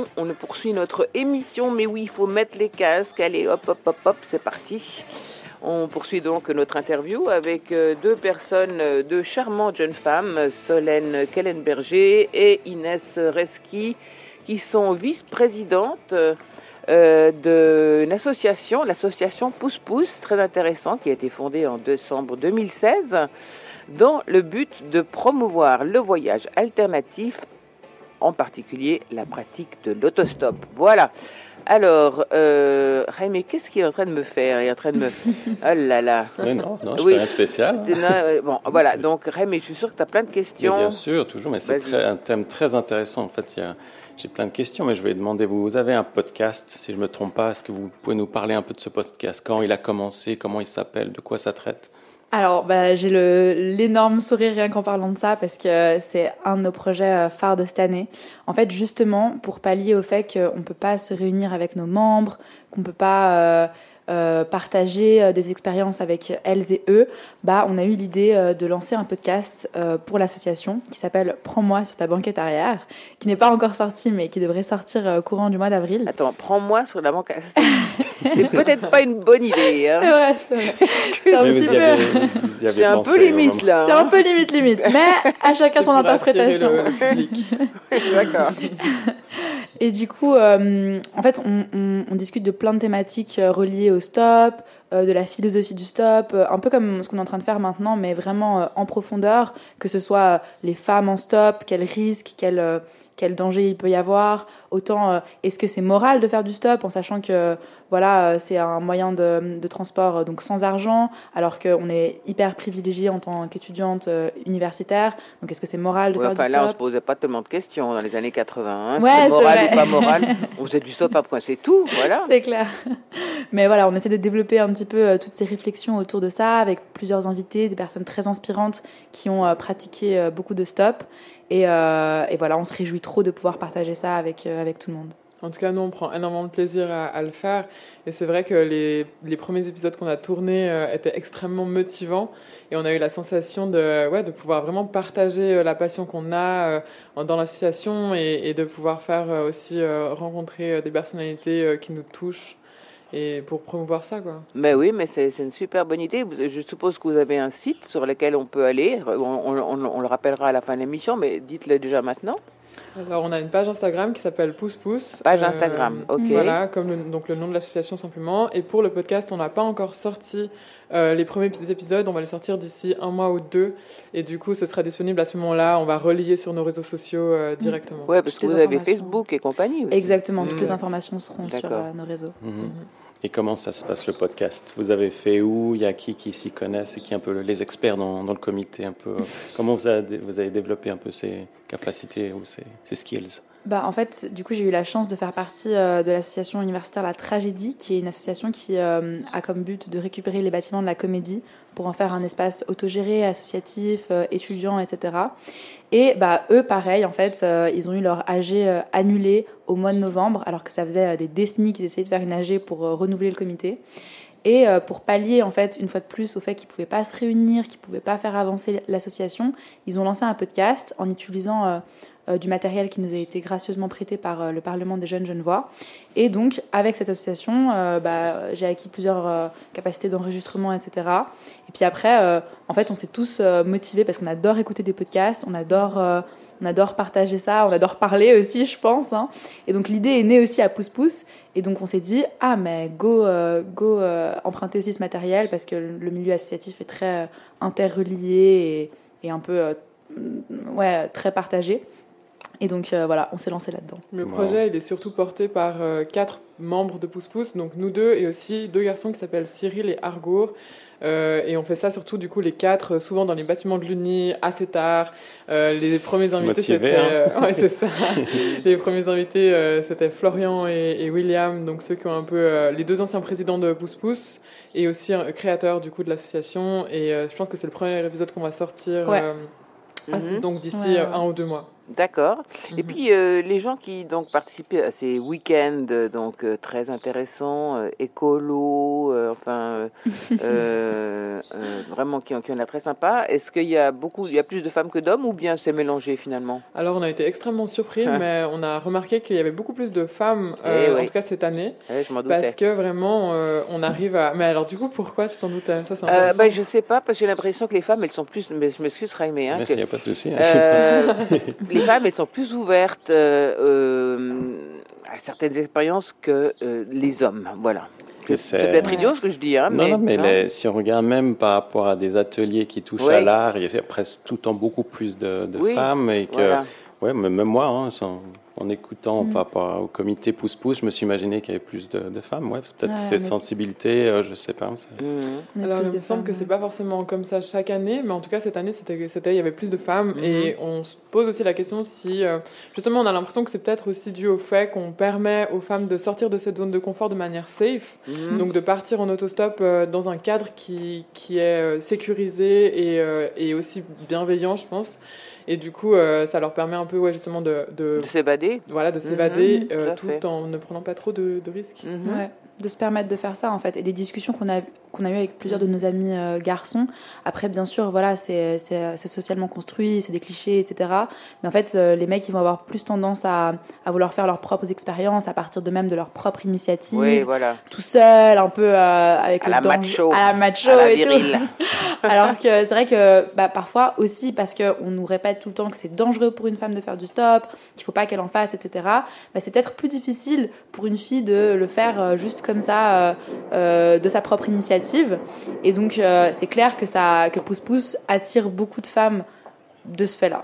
Mais oui, il faut mettre les casques. Allez, hop, hop, hop, hop, c'est parti. On poursuit donc notre interview avec deux personnes, deux charmantes jeunes femmes, Solène Kellenberger et Inès Reski, qui sont vice-présidentes d'une association, l'association Pousse Pousse, très intéressant, qui a été fondée en décembre 2016, dans le but de promouvoir le voyage alternatif, en particulier la pratique de l'autostop. Voilà. Alors, Jaime, qu'est-ce qu'il est en train de me faire? Il est en train de me... Oh là là. Mais non, je fais rien de spécial. Bon, voilà. Donc, Jaime, je suis sûre que tu as plein de questions. Mais bien sûr, toujours. Mais c'est un thème très intéressant. En fait, j'ai plein de questions, mais je vais demander, vous avez un podcast, si je ne me trompe pas. Est-ce que vous pouvez nous parler un peu de ce podcast? Quand il a commencé? Comment il s'appelle? De quoi ça traite? Alors, j'ai l'énorme sourire rien qu'en parlant de ça, parce que c'est un de nos projets phares de cette année. En fait, justement, pour pallier au fait qu'on ne peut pas se réunir avec nos membres, qu'on ne peut pas partager des expériences avec elles et eux, on a eu l'idée de lancer un podcast pour l'association qui s'appelle « Prends-moi sur ta banquette arrière », qui n'est pas encore sorti, mais qui devrait sortir courant du mois d'avril. Attends, « Prends-moi sur la banquette », c'est peut-être pas une bonne idée. Hein. C'est vrai. C'est un petit peu... C'est un peu limite, là. C'est un peu limite, mais à chacun son interprétation. Le public. D'accord. Et du coup, en fait, on discute de plein de thématiques reliées au stop, de la philosophie du stop, un peu comme ce qu'on est en train de faire maintenant, mais vraiment en profondeur, que ce soit les femmes en stop, quels risques, quel danger il peut y avoir, autant est-ce que c'est moral de faire du stop en sachant que voilà, c'est un moyen de transport donc sans argent, alors qu'on est hyper privilégié en tant qu'étudiante universitaire, donc est-ce que c'est moral de faire du stop? Là, on se posait pas tellement de questions dans les années 80, ouais, c'est moral ou pas moral, on faisait du stop à point, c'est tout, voilà. C'est clair. Mais voilà, on essaie de développer un petit peu toutes ces réflexions autour de ça, avec plusieurs invités, des personnes très inspirantes qui ont pratiqué beaucoup de stop. Et voilà, on se réjouit trop de pouvoir partager ça avec tout le monde. En tout cas, nous, on prend énormément de plaisir à le faire. Et c'est vrai que les premiers épisodes qu'on a tournés étaient extrêmement motivants. Et on a eu la sensation de pouvoir vraiment partager la passion qu'on a dans l'association et de pouvoir faire aussi rencontrer des personnalités qui nous touchent. Et pour promouvoir ça, quoi. Ben oui, mais c'est une super bonne idée. Je suppose que vous avez un site sur lequel on peut aller. On le rappellera à la fin de l'émission, mais dites-le déjà maintenant. Alors, on a une page Instagram qui s'appelle Pousse Pousse. Page Instagram, ok. Voilà, comme le nom de l'association simplement. Et pour le podcast, on n'a pas encore sorti les premiers épisodes. On va les sortir d'ici 1 mois ou 2. Et du coup, ce sera disponible à ce moment-là. On va relayer sur nos réseaux sociaux directement. Oui, parce que vous avez Facebook et compagnie aussi. Exactement, toutes les informations seront sur nos réseaux. Et comment ça se passe, le podcast? Vous avez fait où? Il y a qui s'y connaissent et qui est un peu les experts dans le comité un peu. Comment vous avez développé un peu ces capacités ou ces skills? En fait, du coup, j'ai eu la chance de faire partie de l'association universitaire La Tragédie, qui est une association qui a comme but de récupérer les bâtiments de la Comédie pour en faire un espace autogéré, associatif, étudiant, etc. Et eux, pareil, en fait, ils ont eu leur AG annulé au mois de novembre, alors que ça faisait des décennies qu'ils essayaient de faire une AG pour renouveler le comité. Et pour pallier, en fait, une fois de plus, au fait qu'ils ne pouvaient pas se réunir, qu'ils ne pouvaient pas faire avancer l'association, ils ont lancé un podcast en utilisant du matériel qui nous a été gracieusement prêté par le Parlement des Jeunes Genevois. Et donc, avec cette association, j'ai acquis plusieurs capacités d'enregistrement, etc. Et puis après, en fait, on s'est tous motivés parce qu'on adore écouter des podcasts, on adore partager ça, on adore parler aussi, je pense. Hein. Et donc, l'idée est née aussi à Pousse Pousse. Et donc, on s'est dit, mais go emprunter aussi ce matériel parce que le milieu associatif est très interrelié et un peu très partagé. Et donc, voilà, on s'est lancé là-dedans. Le projet, il est surtout porté par 4 membres de Pousse Pousse, donc nous 2 et aussi 2 garçons qui s'appellent Cyril et Argour. Et on fait ça surtout, du coup, les 4, souvent dans les bâtiments de l'Uni, assez tard. Les premiers invités, motivé, c'était... ouais, c'est ça. Les premiers invités, c'était Florian et William, donc ceux qui ont un peu... les 2 anciens présidents de Pousse Pousse et aussi un créateur, du coup, de l'association. Et je pense que c'est le premier épisode qu'on va sortir, donc d'ici 1 ou 2 mois. D'accord. Et puis les gens qui donc participaient à ces week-ends donc très intéressants, écolo, vraiment qui ont l'air très sympa. Est-ce qu'il y a plus de femmes que d'hommes ou bien c'est mélangé finalement? Alors on a été extrêmement surpris, mais on a remarqué qu'il y avait beaucoup plus de femmes, en tout cas cette année, je m'en doutais. parce que vraiment on arrive à. Mais alors du coup pourquoi tu t'en doutais? Ça c'est intéressant. Je sais pas parce que j'ai l'impression que les femmes elles sont plus. Mais je m'excuse Raimé. Il n'y a pas de souci. Les femmes, elles sont plus ouvertes à certaines expériences que les hommes. Voilà. C'est peut-être idiot ce que je dis. Hein, mais si on regarde même par rapport à des ateliers qui touchent à l'art, il y a presque tout le temps beaucoup plus de femmes. Et que, même moi, en écoutant par rapport au comité Pousse-Pousse, je me suis imaginé qu'il y avait plus de femmes. Ouais, peut-être ces sensibilités, je ne sais pas. Alors, il me semble que ce n'est pas forcément comme ça chaque année, mais en tout cas, cette année, il y avait plus de femmes. Et on se pose aussi la question si, justement, on a l'impression que c'est peut-être aussi dû au fait qu'on permet aux femmes de sortir de cette zone de confort de manière safe, donc de partir en autostop dans un cadre qui est sécurisé et aussi bienveillant, je pense. Et du coup, ça leur permet un peu, justement, de s'évader. Voilà, de s'évader tout en ne prenant pas trop de risques. Ouais, de se permettre de faire ça, en fait. Et des discussions qu'on a eues avec plusieurs de nos amis garçons. Après, bien sûr, voilà, c'est socialement construit, c'est des clichés, etc. Mais en fait, les mecs, ils vont avoir plus tendance à vouloir faire leurs propres expériences, à partir de même de leur propre initiative. Oui, voilà. Tout seul, un peu avec le danger. À la macho. À la virile. Alors que c'est vrai que parfois aussi, parce qu'on nous répète tout le temps que c'est dangereux pour une femme de faire du stop, qu'il ne faut pas qu'elle en fasse, etc. C'est peut-être plus difficile pour une fille de le faire juste comme ça, de sa propre initiative. Et donc, c'est clair que Pousse-Pousse attire beaucoup de femmes de ce fait-là.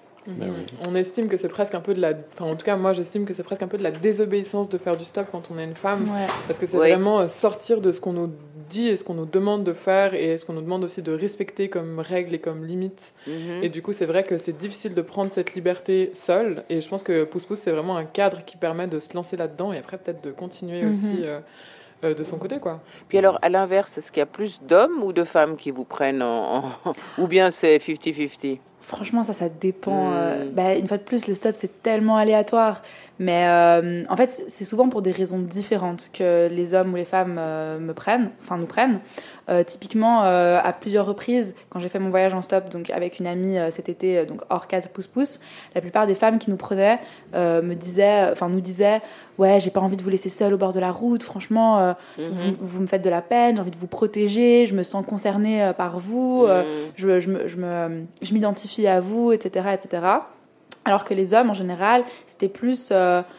On estime que c'est presque un peu en tout cas moi j'estime que c'est presque un peu de la désobéissance de faire du stop quand on est une femme, parce que c'est vraiment sortir de ce qu'on nous dit et ce qu'on nous demande de faire et ce qu'on nous demande aussi de respecter comme règles et comme limites. Et du coup c'est vrai que c'est difficile de prendre cette liberté seule, et je pense que Pousse-Pousse c'est vraiment un cadre qui permet de se lancer là-dedans et après peut-être de continuer aussi de son côté, quoi. Puis alors, à l'inverse, est-ce qu'il y a plus d'hommes ou de femmes qui vous prennent ou bien c'est 50-50? Franchement, ça dépend. Une fois de plus, le stop, c'est tellement aléatoire. Mais en fait, c'est souvent pour des raisons différentes que les hommes ou les femmes nous prennent. Typiquement, à plusieurs reprises, quand j'ai fait mon voyage en stop donc avec une amie cet été, donc hors cadre Pousse-Pousse, la plupart des femmes qui nous prenaient nous disaient ouais, j'ai pas envie de vous laisser seule au bord de la route, franchement, vous me faites de la peine, j'ai envie de vous protéger, je me sens concernée par vous, je m'identifie à vous, etc., etc. Alors que les hommes, en général, c'était plus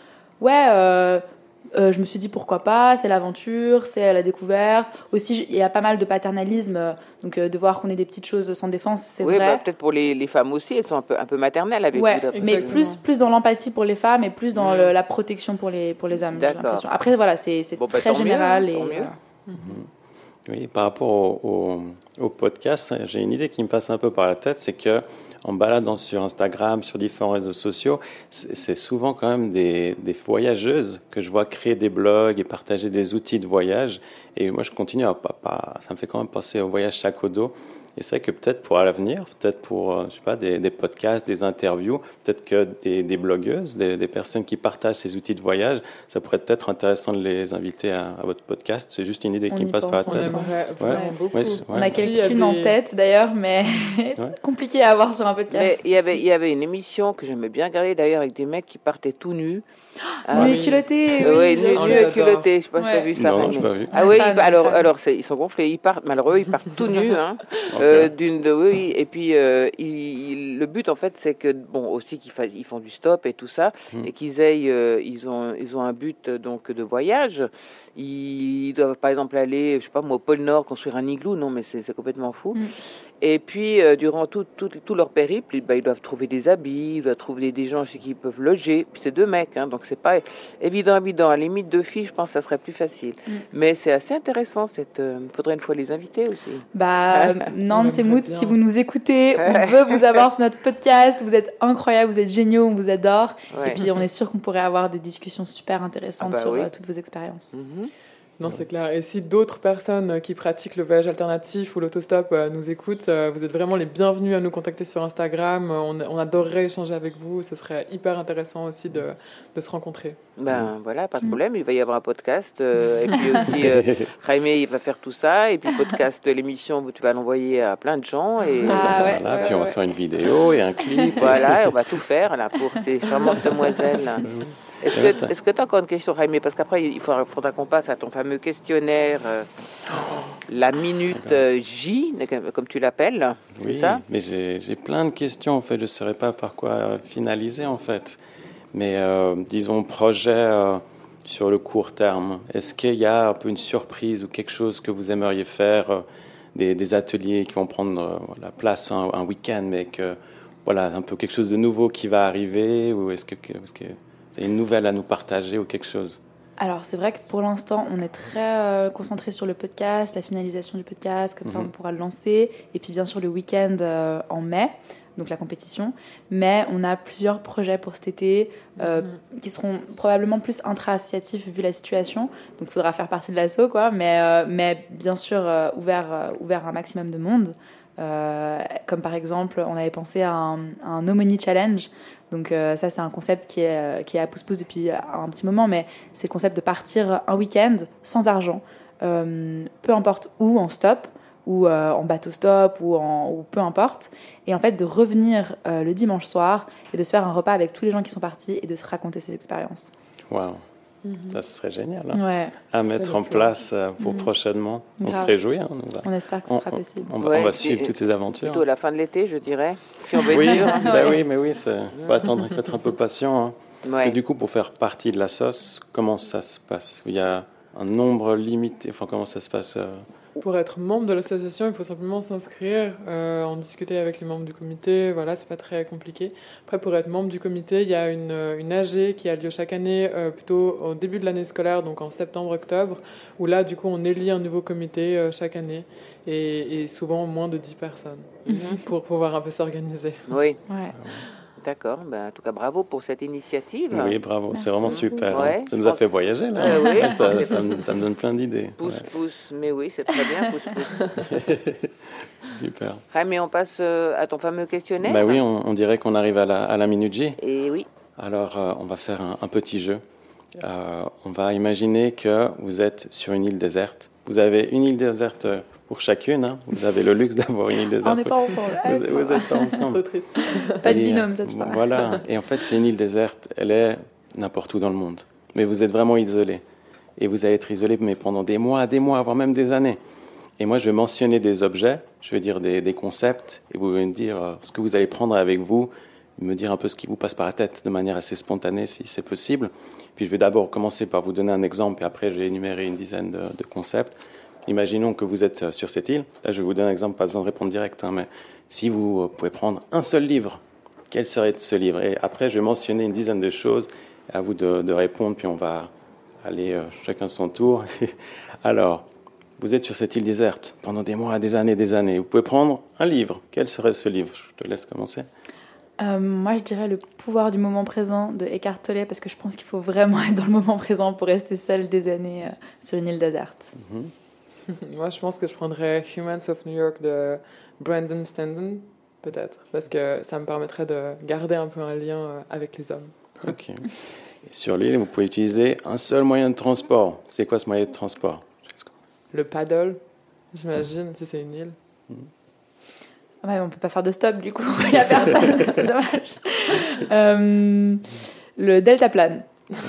je me suis dit pourquoi pas, c'est l'aventure, c'est la découverte. Aussi, il y a pas mal de paternalisme, donc de voir qu'on est des petites choses sans défense, c'est vrai. Peut-être pour les femmes aussi, elles sont un peu maternelles avec vous. Mais plus dans l'empathie pour les femmes et plus dans la protection pour les hommes, j'ai l'impression. Après, voilà, c'est très général. Tant mieux. Oui, par rapport au podcast, j'ai une idée qui me passe un peu par la tête, c'est que en baladant sur Instagram, sur différents réseaux sociaux, c'est souvent quand même des voyageuses que je vois créer des blogs et partager des outils de voyage. Et moi, je continue ça me fait quand même penser au voyage sac au dos. Et c'est vrai que peut-être pour à l'avenir, peut-être pour je sais pas, des podcasts, des interviews, peut-être que des blogueuses, des personnes qui partagent ces outils de voyage, ça pourrait être intéressant de les inviter à votre podcast. C'est juste une idée qui me passe par la tête. On a quelques-unes en tête d'ailleurs, mais compliqué à avoir sur un podcast. Mais il y avait une émission que j'aimais bien regarder d'ailleurs avec des mecs qui partaient tout nus. Nus et culottés. Oui, nus et culottés. Je sais pas si tu as vu ça. Non, je n'ai pas vu. Ah oui, alors ils sont gonflés. Ils partent tout nus. Hein. Et puis le but en fait c'est que aussi qu'ils font du stop et tout ça et qu'ils aient ils ont un but donc de voyage. Ils doivent par exemple aller, je sais pas moi, au pôle Nord construire un igloo. Non mais c'est complètement fou. Et puis durant tout leur périple, ils doivent trouver des habits, ils doivent trouver des gens chez qui ils peuvent loger. Puis c'est 2 mecs, hein, donc c'est pas évident. À la limite 2 filles, je pense que ça serait plus facile. Mais c'est assez intéressant. Faudrait une fois les inviter aussi. Nantes et Mout, si vous nous écoutez, on veut vous avoir sur notre podcast. Vous êtes incroyables, vous êtes géniaux, on vous adore. Et puis on est sûr qu'on pourrait avoir des discussions super intéressantes sur toutes vos expériences. Non, c'est clair. Et si d'autres personnes qui pratiquent le voyage alternatif ou l'autostop nous écoutent, vous êtes vraiment les bienvenus à nous contacter sur Instagram. On adorerait échanger avec vous. Ce serait hyper intéressant aussi de se rencontrer. Ben voilà, pas de problème. Il va y avoir un podcast. Et puis aussi, Jaime, il va faire tout ça. Et puis, podcast, l'émission, tu vas l'envoyer à plein de gens. Et puis on va faire une vidéo et un clip. Voilà, et on va tout faire là, pour ces charmantes demoiselles. Est-ce que tu as encore une question, Jaime? Parce qu'après, il faudra qu'on passe à ton fameux questionnaire, la minute J, comme tu l'appelles. Oui, c'est ça? Mais j'ai plein de questions, en fait. Je ne saurais pas par quoi finaliser, en fait. Mais disons, projet sur le court terme. Est-ce qu'il y a un peu une surprise ou quelque chose que vous aimeriez faire, des ateliers qui vont prendre la place un week-end, mais que, voilà, un peu quelque chose de nouveau qui va arriver? Ou est-ce que une nouvelle à nous partager ou quelque chose? Alors, c'est vrai que pour l'instant, on est très concentré sur le podcast, la finalisation du podcast, comme ça on pourra le lancer. Et puis, bien sûr, le week-end en mai, donc la compétition. Mais on a plusieurs projets pour cet été qui seront probablement plus intra-associatifs vu la situation. Donc, il faudra faire partie de l'asso, quoi. Mais bien sûr, ouvert à un maximum de monde. Comme par exemple, on avait pensé à un No Money Challenge. Donc ça, c'est un concept qui est à pouce-pouce depuis un petit moment, mais c'est le concept de partir un week-end sans argent, peu importe où, en stop, ou en bateau-stop, ou peu importe, et en fait de revenir le dimanche soir et de se faire un repas avec tous les gens qui sont partis et de se raconter ces expériences. Waouh! Ça, ce serait génial à mettre en plan. place pour prochainement. On se réjouit. On espère que ce sera possible. On va suivre toutes ces aventures. Plutôt à la fin de l'été, je dirais. Si on veut Oui, dire. il faut attendre, il faut être un peu patient. Parce que du coup, pour faire partie de la sauce, comment ça se passe? Il y a un nombre limité. Enfin, comment ça se passe? Pour être membre de l'association, il faut simplement s'inscrire, en discuter avec les membres du comité. Voilà, c'est pas très compliqué. Après, pour être membre du comité, il y a une AG qui a lieu chaque année, plutôt au début de l'année scolaire, donc en septembre-octobre, où là, du coup, on élit un nouveau comité chaque année, et souvent moins de 10 personnes, pour pouvoir un peu s'organiser. Oui. Ouais. D'accord. En tout cas, bravo pour cette initiative. Oui, bravo. Merci. C'est vraiment super. Ouais, ça nous a fait voyager, là. Oui. Ça me donne plein d'idées. Pousse. Mais oui, c'est très bien, pousse. Super. Jaime, on passe à ton fameux questionnaire. Bah oui, on dirait qu'on arrive à la minute J. Et oui. Alors, on va faire un petit jeu. On va imaginer que vous êtes sur une île déserte. Vous avez une île déserte pour chacune. Vous avez le luxe d'avoir une île déserte. On n'est pas ensemble. Vous n'êtes pas ensemble. Trop triste. Pas de binôme cette fois. Voilà. Et en fait, c'est une île déserte. Elle est n'importe où dans le monde. Mais vous êtes vraiment isolé. Et vous allez être isolé mais pendant des mois, voire même des années. Et moi, je vais mentionner des objets, je vais dire des concepts, et vous allez me dire ce que vous allez prendre avec vous, me dire un peu ce qui vous passe par la tête de manière assez spontanée, si c'est possible. Puis je vais d'abord commencer par vous donner un exemple, et après, je vais énumérer une dizaine de concepts. Imaginons que vous êtes sur cette île. Là, je vais vous donner un exemple, pas besoin de répondre direct, mais si vous pouvez prendre un seul livre, quel serait ce livre? Et après, je vais mentionner une dizaine de choses, à vous de répondre, puis on va aller chacun son tour. Alors, vous êtes sur cette île déserte pendant des mois, des années. Vous pouvez prendre un livre. Quel serait ce livre? Je te laisse commencer. Moi, je dirais Le pouvoir du moment présent de Eckhart Tolle, parce que je pense qu'il faut vraiment être dans le moment présent pour rester seul des années sur une île déserte. Moi, je pense que je prendrais Humans of New York de Brandon Standen, peut-être, parce que ça me permettrait de garder un peu un lien avec les hommes. Ok. Et sur l'île, vous pouvez utiliser un seul moyen de transport. C'est quoi ce moyen de transport? Le paddle, j'imagine, si c'est une île. Ouais, on peut pas faire de stop, du coup. Il n'y a personne, c'est dommage. Le deltaplane.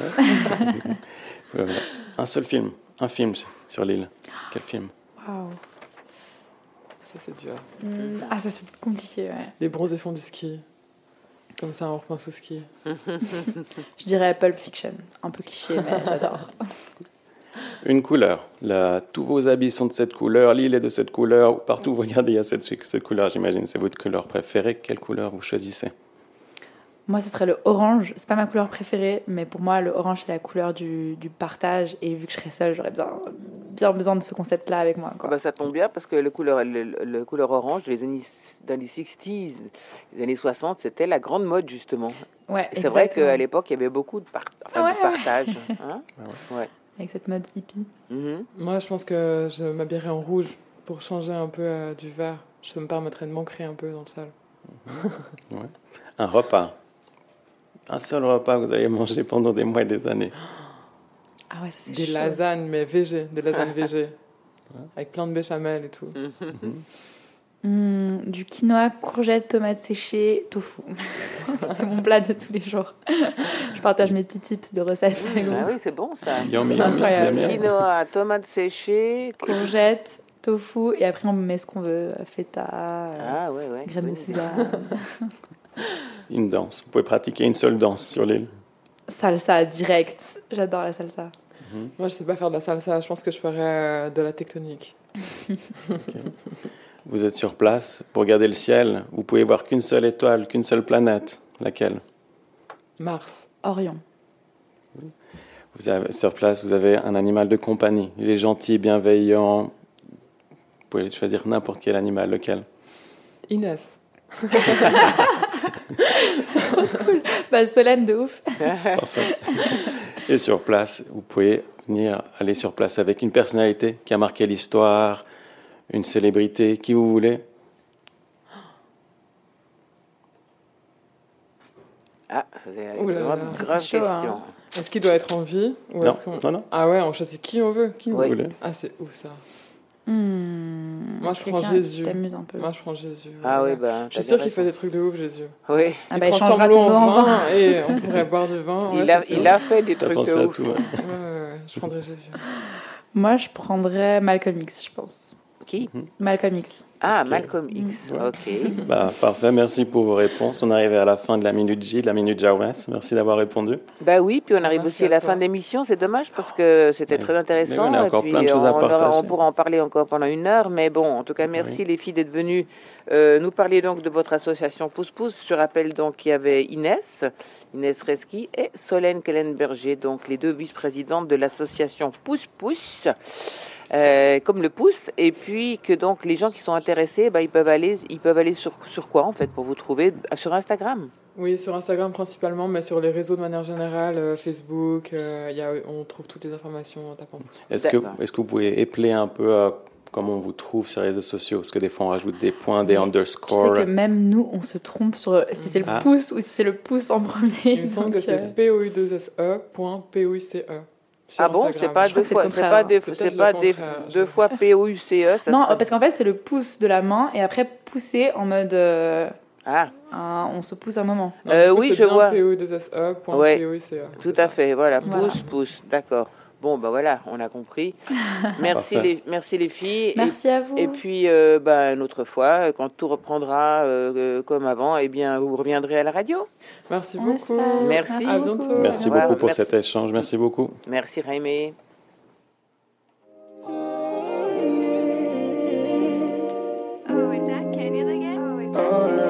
Un seul film. Un film sur l'île. Quel film? Waouh. Ça, c'est dur. Ça, c'est compliqué, ouais. Les bronzés font du ski. Comme ça, on repense au ski. Je dirais Pulp Fiction. Un peu cliché, mais j'adore. Une couleur. Là, tous vos habits sont de cette couleur, l'île est de cette couleur. Partout où vous regardez, il y a cette couleur, j'imagine. C'est votre couleur préférée. Quelle couleur vous choisissez? Moi, ce serait le orange. C'est pas ma couleur préférée, mais pour moi, le orange, c'est la couleur du partage. Et vu que je serais seule, j'aurais bien besoin de ce concept-là avec moi, quoi. Ça tombe bien parce que le couleur orange, dans les années 60s, les années 60, c'était la grande mode, justement. Ouais, c'est vrai qu'à l'époque, il y avait beaucoup de partage. Hein? Ouais. avec cette mode hippie? Moi, je pense que je m'habillerais en rouge pour changer un peu du vert. Ça me permettrait de m'ancrer un peu dans le sol. Ouais. Un repas. Un seul repas que vous allez manger pendant des mois et des années. Ah ouais, ça c'est Des chaud. lasagnes, mais végé. Des lasagnes végé. Avec plein de béchamel et tout. Du quinoa, courgettes, tomates séchées, tofu. C'est mon plat de tous les jours. Je partage mes petits tips de recettes avec vous. Ah oui, c'est bon ça. Yummy, incroyable. yummy. Quinoa, tomates séchées. Courgettes, tofu, et après on met ce qu'on veut. Feta, Ah ouais, ouais. graines de bonne sésame. Une danse. Vous pouvez pratiquer une seule danse sur l'île. Salsa, direct. J'adore la salsa. Moi, je sais pas faire de la salsa. Je pense que je ferais de la tectonique. Vous êtes sur place, vous regardez le ciel, vous pouvez voir qu'une seule étoile, qu'une seule planète. Laquelle? Mars. Orion. Sur place, vous avez un animal de compagnie. Il est gentil, bienveillant. Vous pouvez choisir n'importe quel animal. Lequel? Inès. Bah, Solène, de ouf. Parfait. Et sur place, vous pouvez aller sur place avec une personnalité qui a marqué l'histoire, une célébrité, qui vous voulez. Ah, ça, c'est Ouh là une là. grave C'est question. chaud, hein. Est-ce qu'il doit être en vie ou Non, est-ce qu'on... non, non. Ah ouais, on choisit qui on veut. Qui Oui. vous voulez. Ah, c'est ouf ça. Moi, je prends Jésus. T'amuses un peu. Moi, je prends Jésus. Ah ouais. oui, bah. Je suis sûre qu'il fait des trucs de ouf, Jésus. Oui. Ah bah, il il changera transforme l'eau ton eau en en vin. vin et on pourrait boire du vin. Ouais, Il ça, a, c'est il ouf. a fait des T'as trucs pensé de à ouf. tout. Ouais. Ouais, je prendrais Jésus. Moi, je prendrais Malcolm X, je pense. Qui? Malcolm X. Ah, Ok. Malcolm X. Ouais. Ok. Bah, parfait, merci pour vos réponses. On arrive à la fin de la Minute J, de la Minute Jawes. Merci d'avoir répondu. Bah oui, puis on arrive Merci aussi à à la toi. fin de l'émission. C'est dommage parce que c'était Mais- très intéressant. mais on a encore et puis plein de choses à partager. on pourra en parler encore pendant 1 heure. Mais bon, en tout cas, merci les filles d'être venues nous parler donc de votre association Pouce Pouce. Je rappelle donc qu'il y avait Inès Reski et Solène Kellenberger, donc les deux vice-présidentes de l'association Pouce Pouce. Comme le pouce, et puis que donc les gens qui sont intéressés, ils peuvent aller sur quoi en fait pour vous trouver sur Instagram. Oui, sur Instagram principalement, mais sur les réseaux de manière générale, Facebook, on trouve toutes les informations en tapant. Est-ce que vous pouvez épeler un peu comment on vous trouve sur les réseaux sociaux? Parce que des fois, on rajoute des points, des Tu underscores. sais que même nous, on se trompe sur si c'est le pouce ou si c'est le pouce en premier. Il me semble que c'est POU2SE.POUCE. Sur Ah bon, Instagram. c'est pas Je crois deux que c'est fois, le c'est contraire. pas deux, C'est c'est peut-être pas le des, contraire, deux je fois POUCE. Ça Non, serait- parce qu'en fait, c'est le pouce de la main et après pousser en mode. Ah, On se pousse un moment. Non, du coup, oui, c'est je bien vois. POU2SE.POUCE. tout à fait, voilà, Voilà. pouce, d'accord. Bon, bah voilà, on a compris. Merci Parfait. merci les filles. Merci à vous. Et puis, une autre fois, quand tout reprendra comme avant, eh bien, vous reviendrez à la radio. Merci On beaucoup. espère. Merci. À bientôt. Merci Voilà, beaucoup pour merci. cet échange. Merci beaucoup. Merci, Raimé. Oh, is that Canyon again? Oh, is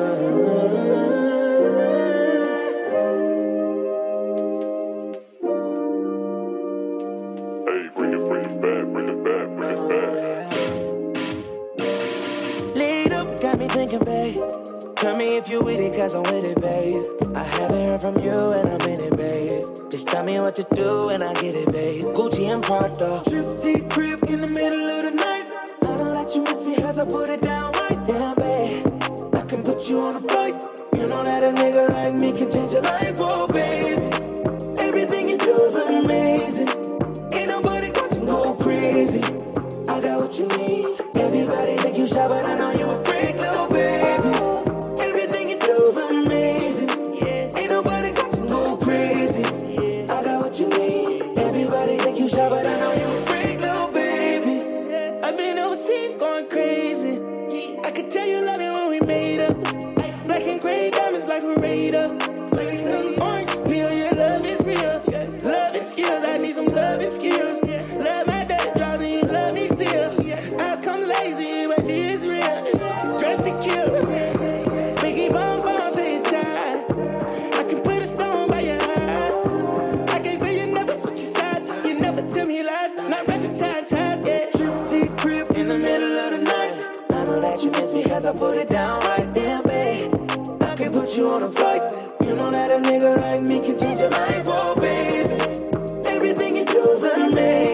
Hey, bring it back, bring it back, bring it back. Lead up, got me thinking, babe. Tell me if you with it, cause I'm with it, babe. I haven't heard from you and I'm in it, babe. Just tell me what to do and I get it, babe. Gucci and Prada. Trip to your crib in the middle of the night. I know that you miss me cause I put it down right down, babe. I can put you on a flight. You know that a nigga like me can change your life, oh, baby. Everything you do is amazing. Ain't nobody got to go crazy. I got what you need. Everybody think you shy, but I know you a freak, little baby. Everything you do is amazing. Ain't nobody got to go crazy. I got what you need. Everybody think you shy, but I know you a freak, little baby. I've been overseas going crazy. I could tell you love it when we made up. Black and gray diamonds like a radar. Orange peel, your love is real. Loving skills, I need some loving skills. Love my dirty draws and you love me still. Eyes come lazy, but she is real. Dressed to kill. Biggie bomb bomb till you die. I can put a stone by your eye. I can't say you never switch your sides. You never tell me lies. Not rushing ties, yeah. Trip to your crib in the middle of the night. I know that you miss me cause I put it down right there, babe. I can put you on a flight. You know that a nigga like me can change your life, oh baby. Everything you do is amazing.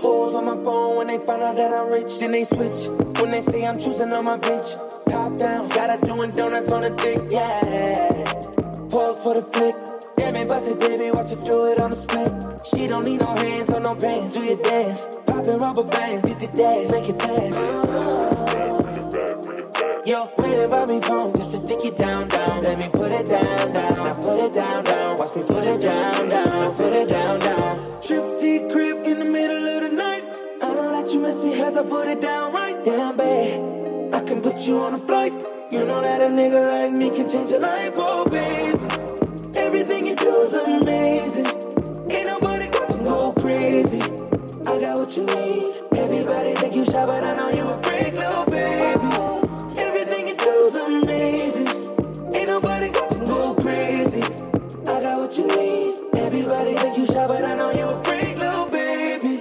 Hoes on my phone when they find out that I'm rich. Then they switch when they say I'm choosing on my bitch. Top down, got her doing donuts on the dick, yeah. Pose for the flick. Damn it, bust it, baby, watch her do it on the split. She don't need no hands or no pants. Do your dance, poppin' rubber bands, did the dash, make it fast. Yo, waiting by me phone just to dick it down, down. Let me put it down, down. Now put it down, down. Watch me put it down, down. Put it down, down. Trip to your crib in the middle of the night. I know that you miss me cause I put it down right. Damn, babe, I can put you on a flight. You know that a nigga like me can change your life, oh, baby. Everything you do is amazing. Ain't nobody got to go crazy. I got what you need. Everybody think you shy, but I know you a freak, little baby. Everything you do is amazing. Ain't nobody got to go crazy. I got what you need. Everybody think you shy, but I know you a freak, little baby.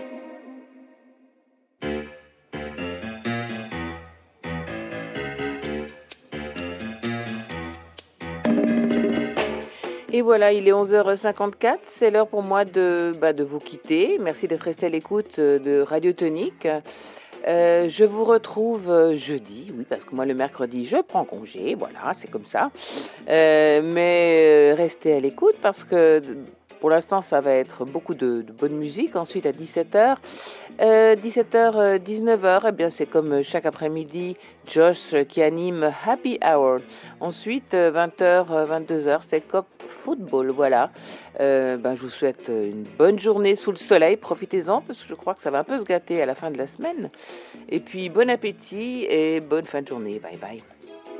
Et voilà, il est 11h54, c'est l'heure pour moi de vous quitter. Merci d'être resté à l'écoute de Radio Tonique. Je vous retrouve jeudi, oui, parce que moi le mercredi je prends congé, voilà, c'est comme ça. Mais restez à l'écoute parce que pour l'instant ça va être beaucoup de bonne musique. Ensuite à 17h, 17h, 19h, eh bien c'est comme chaque après-midi, Josh qui anime Happy Hour. Ensuite 20h, 22h, c'est Cop Football, voilà. Je vous souhaite une bonne journée sous le soleil, profitez-en parce que je crois que ça va un peu se gâter à la fin de la semaine. Et puis bon appétit et bonne fin de journée, bye bye.